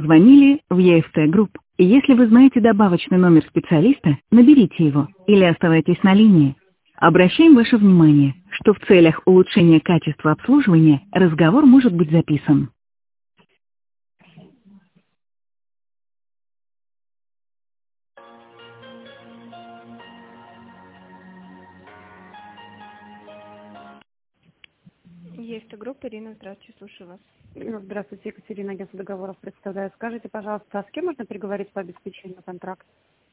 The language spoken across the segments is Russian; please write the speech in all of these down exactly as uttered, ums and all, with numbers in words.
Позвонили в е эф тэ Group. Если вы знаете добавочный номер специалиста, наберите его или оставайтесь на линии. Обращаем ваше внимание, что в целях улучшения качества обслуживания разговор может быть записан. Есть группа, Ирина, здравствуйте, слушаю вас. Ну, Здравствуйте, Екатерина, агентство договоров представляю. Скажите, пожалуйста, а с кем можно переговорить по обеспечению контракта?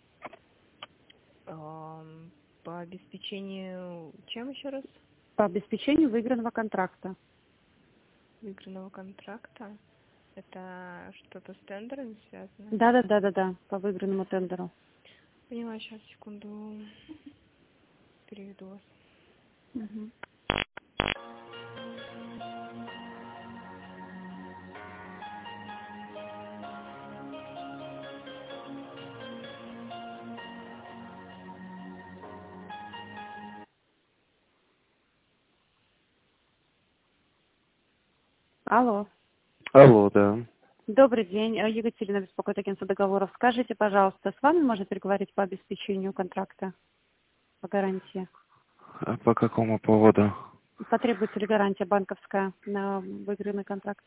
Ам, По обеспечению, чем еще раз? По обеспечению выигранного контракта. Выигранного контракта? Это что-то с тендерами связано? Да, да, да, да, да, по выигранному тендеру. Поняла, сейчас, секунду, переведу вас. Мгм. Алло. Алло, да. Добрый день, э, Екатерина, беспокоит агентство договоров. Скажите, пожалуйста, с вами можно переговорить по обеспечению контракта, по гарантии? А по какому поводу? Потребуется ли гарантия банковская на выигранный контракт?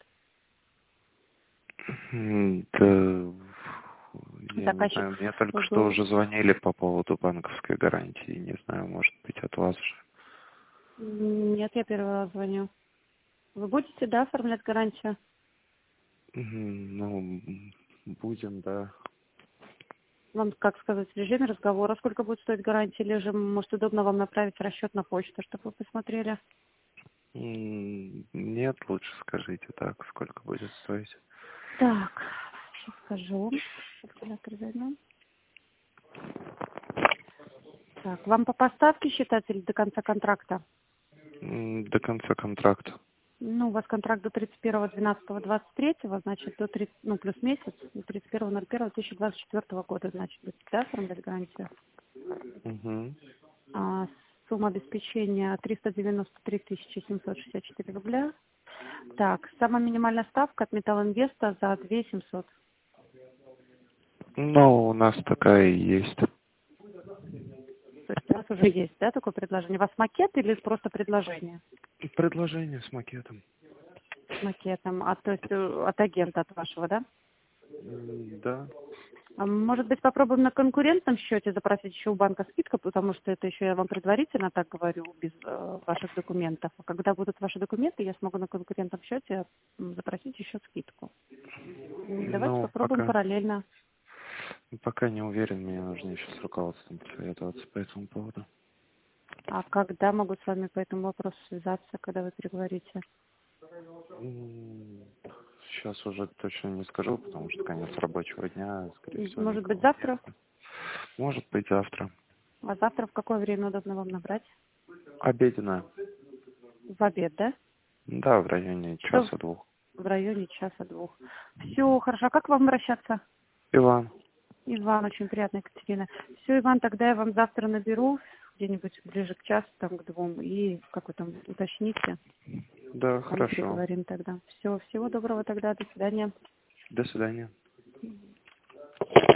М, Да, я не Заказчик знаю, мне только что был... уже звонили по поводу банковской гарантии. Не знаю, может быть, от вас же. Нет, я первый раз звоню. Вы будете, да, оформлять гарантию? М, Ну, м, будем, да. Вам, как сказать, в режиме разговора, сколько будет стоить гарантия, или же, может, удобно вам направить расчет на почту, чтобы вы посмотрели? М, Нет, лучше скажите так, сколько будет стоить. Так, сейчас скажу. Калькулятор возьмем. Так, вам по поставке считать или до конца контракта? М, До конца контракта. Ну, у вас контракт до тридцать первого двенадцатого двадцать третьего, значит, до тридцать, ну, плюс месяц, до тридцать первого ноль первого две тысячи двадцать четвёртого года, значит, будете, да, оформлять гарантию? Угу. А, сумма обеспечения триста девяносто три тысячи семьсот шестьдесят четыре рубля. Так, самая минимальная ставка от Металлинвеста за две тысячи семьсот. Ну, у нас такая и есть. То есть у вас уже есть, да, такое предложение? У вас макет или просто предложение Предложение с макетом. с макетом? А, то есть э, от агента, от вашего, да? М, Да. А может быть, попробуем на конкурентном счете запросить еще у банка скидку, потому что это еще я вам предварительно так говорю, без э, ваших документов. А когда будут ваши документы, я смогу на конкурентном счете м, запросить еще скидку. М, Давайте Ну, попробуем пока. параллельно. Пока не уверен, мне нужно еще с руководством посоветоваться по этому поводу. А когда могу с вами по этому вопросу связаться, когда вы переговорите? Сейчас уже точно не скажу, потому что конец рабочего дня, скорее М, всего, Может быть, никого завтра? нет. Может быть, завтра. А завтра в какое время удобно вам набрать? Обеденная. В обед, да? Да, в районе Часов часа-двух. в районе часа-двух. Все, хорошо. А как вам обращаться? Иван. Иван, очень приятно, Екатерина. Все, Иван, тогда я вам завтра наберу, где-нибудь ближе к часу, там, к двум, и как вы там уточните, Да, там хорошо. переговорим тогда. Все, всего доброго тогда, до свидания. До свидания.